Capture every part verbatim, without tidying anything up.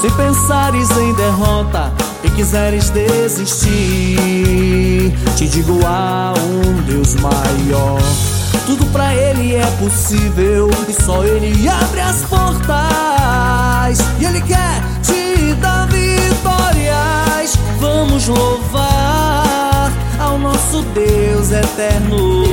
Se pensares em derrota e quiseres desistir, te digo, há um Deus maior. Tudo pra Ele é possível e só Ele abre as portas. E Ele quer te dar vitórias. Vamos louvar ao nosso Deus eterno.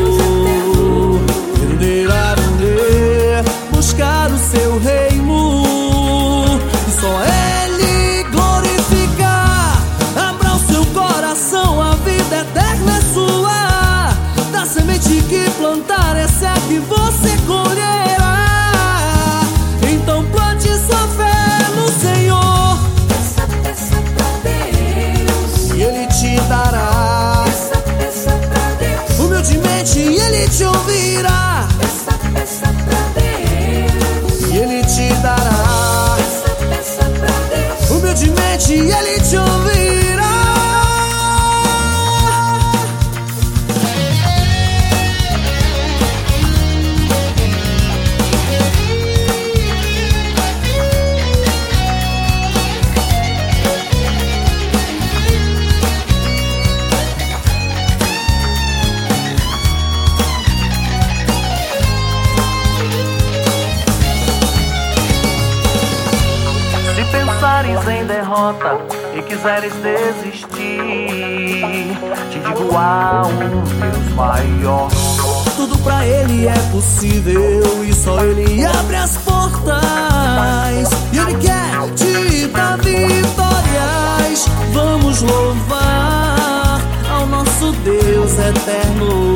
Buscar o seu reino e só Ele glorificar. Abra o seu coração, a vida eterna é sua. Da semente que plantar, essa é a que você colherá. Então plante sua fé no Senhor. Peça, peça pra Deus E Ele te dará. Peça, peça pra Deus Humildemente Ele te ouvirá. Peça, peça pra Deus E Ele te dará. Peça, peça pra Deus Humildemente Ele te ouvirá. Em derrota e quiseres desistir, te digo, há um Deus maior. Tudo pra Ele é possível e só Ele abre as portas. E Ele quer te dar vitórias. Vamos louvar ao nosso Deus eterno.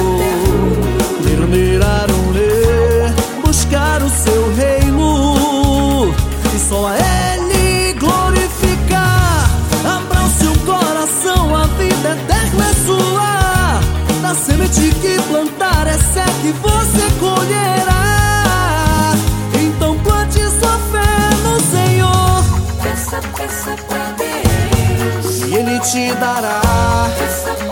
Buscar o seu reino e só a Ele glorificar. Abra o seu coração, a vida eterna é sua. Da semente que plantar, essa é a que você colherá. Então plante sua fé no Senhor. Peça, peça pra Deus E Ele te dará. Peça,